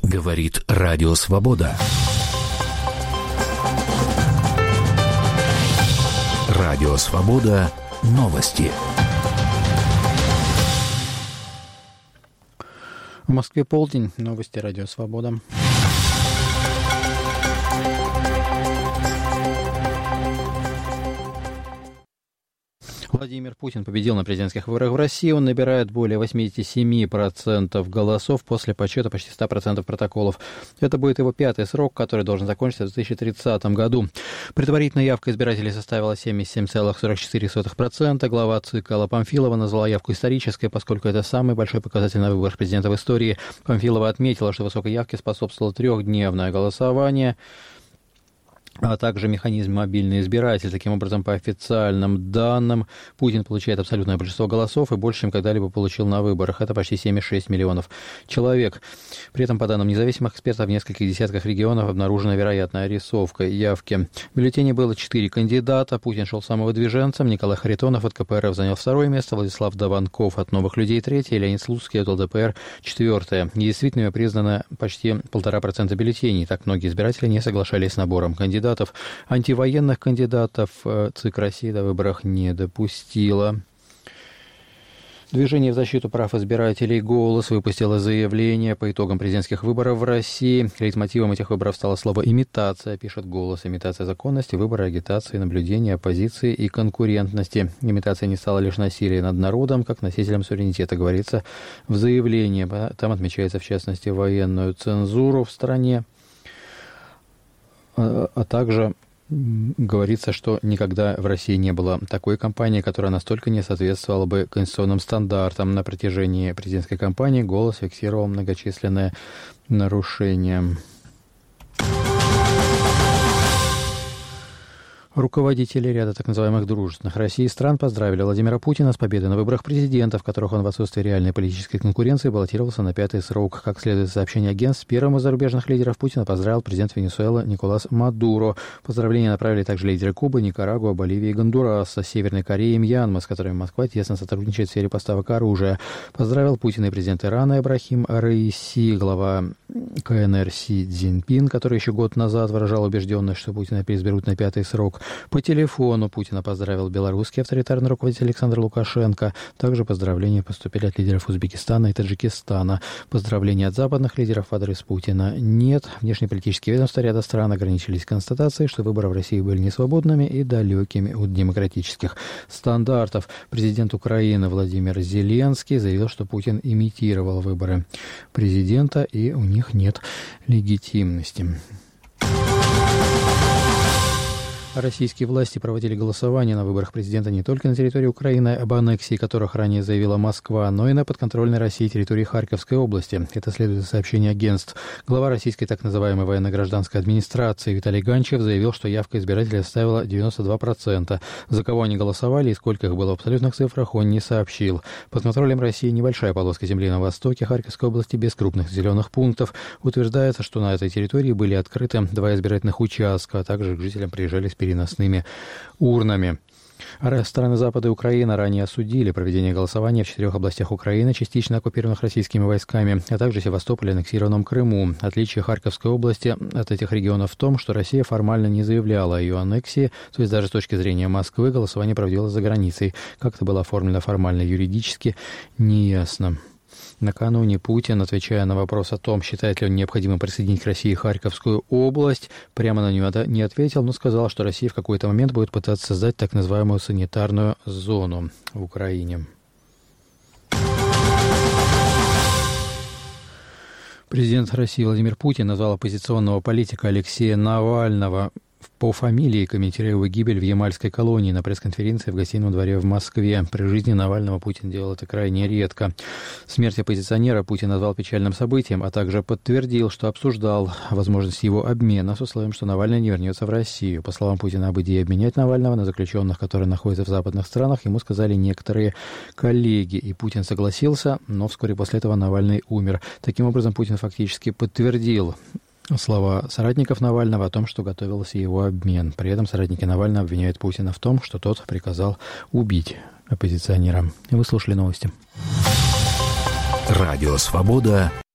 Говорит Радио Свобода. Радио Свобода. Новости. В Москве полдень. Новости Радио Свобода. Владимир Путин победил на президентских выборах в России. Он набирает более 87% голосов после подсчета почти 100% протоколов. Это будет его пятый срок, который должен закончиться в 2030 году. Предварительная явка избирателей составила 77,44%. Глава ЦИК Алла Памфилова назвала явку исторической, поскольку это самый большой показатель на выборах президента в истории. Памфилова отметила, что высокой явке способствовало трехдневное голосование, а также механизм «мобильный избиратель». Таким образом, по официальным данным, Путин получает абсолютное большинство голосов и больше, чем когда-либо получил на выборах. Это почти 7,6 миллионов человек. При этом, по данным независимых экспертов, в нескольких десятках регионов обнаружена вероятная рисовка явки. В бюллетене было 4 кандидата. Путин шел самовыдвиженцем. Николай Харитонов от КПРФ занял второе место, Владислав Даванков от «Новых людей» третье, Леонид Слуцкий от ЛДПР четвертое. Недействительными признано почти 1,5% бюллетеней. Так многие избиратели не соглашались с набором кандидатов. Антивоенных кандидатов ЦИК России до выборах не допустила. Движение в защиту прав избирателей «Голос» выпустило заявление по итогам президентских выборов в России. Лейтмотивом этих выборов стало слово «имитация», пишет «Голос». Имитация законности, выбора, агитации, наблюдения, оппозиции и конкурентности. Имитация не стала лишь насилием над народом, как носителем суверенитета, говорится в заявлении. Там отмечается, в частности, военную цензуру в стране. А также говорится, что никогда в России не было такой кампании, которая настолько не соответствовала бы конституционным стандартам. На протяжении президентской кампании «Голос» фиксировал многочисленные нарушения. Руководители ряда так называемых дружественных России стран поздравили Владимира Путина с победой на выборах президента, в которых он в отсутствии реальной политической конкуренции баллотировался на пятый срок. Как следует из сообщения агентств, первым из зарубежных лидеров Путина поздравил президент Венесуэлы Николас Мадуро. Поздравления направили также лидеры Кубы, Никарагуа, Боливии и Гондураса, Северной Кореи и Мьянмы, с которыми Москва тесно сотрудничает в сфере поставок оружия. Поздравил Путина и президент Ирана Ибрахим Раиси, глава КНР Си Цзиньпин, который еще год назад выражал убежденность, что Путина переизберут на пятый срок. По телефону Путина поздравил белорусский авторитарный руководитель Александр Лукашенко. Также поздравления поступили от лидеров Узбекистана и Таджикистана. Поздравлений от западных лидеров в адрес Путина нет. Внешнеполитические ведомства ряда стран ограничились констатацией, что выборы в России были несвободными и далекими от демократических стандартов. Президент Украины Владимир Зеленский заявил, что Путин имитировал выборы президента, и у них нет легитимности. Российские власти проводили голосование на выборах президента не только на территории Украины, об аннексии которых ранее заявила Москва, но и на подконтрольной России территории Харьковской области. Это следует из сообщения агентств. Глава российской так называемой военно-гражданской администрации Виталий Ганчев заявил, что явка избирателей составила 92%. За кого они голосовали и сколько их было в абсолютных цифрах, он не сообщил. Под контролем России небольшая полоска земли на востоке Харьковской области без крупных населенных пунктов. Утверждается, что на этой территории были открыты 2 избирательных участка, а также к жителям приезжали с переносными урнами. Страны Запада и Украины ранее осудили проведение голосования в 4 областях Украины, частично оккупированных российскими войсками, а также Севастополе и аннексированном Крыму. Отличие Харьковской области от этих регионов в том, что Россия формально не заявляла о ее аннексии, то есть даже с точки зрения Москвы голосование проводилось за границей. Как это было оформлено формально юридически, неясно. Накануне Путин, отвечая на вопрос о том, считает ли он необходимым присоединить к России Харьковскую область, прямо на него не ответил, но сказал, что Россия в какой-то момент будет пытаться создать так называемую санитарную зону в Украине. Президент России Владимир Путин назвал оппозиционного политика Алексея Навального по фамилии, комментируя его гибель в ямальской колонии на пресс-конференции в Гостином дворе в Москве. При жизни Навального Путин делал это крайне редко. Смерть оппозиционера Путин назвал печальным событием, а также подтвердил, что обсуждал возможность его обмена с условием, что Навальный не вернется в Россию. По словам Путина, об идее обменять Навального на заключенных, которые находятся в западных странах, ему сказали некоторые коллеги, и Путин согласился, но вскоре после этого Навальный умер. Таким образом, Путин фактически подтвердил слова соратников Навального о том, что готовился его обмен. При этом соратники Навального обвиняют Путина в том, что тот приказал убить оппозиционера. Вы слушали новости. Радио «Свобода».